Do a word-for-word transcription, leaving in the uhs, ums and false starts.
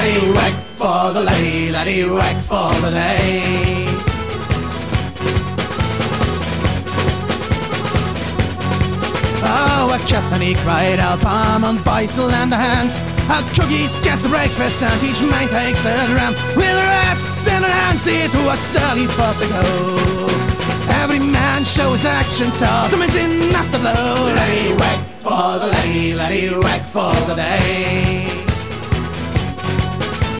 Laddie whack for the laddie, laddie whack for the day. Oh, a cup and he cried out, palm and Beisel and the hand. A cookies gets the breakfast and each man takes a dram. With rats in their hands, it was early for to go. Every man shows action, taught them is in at the blow. Laddie whack for the laddie, laddie whack for the day.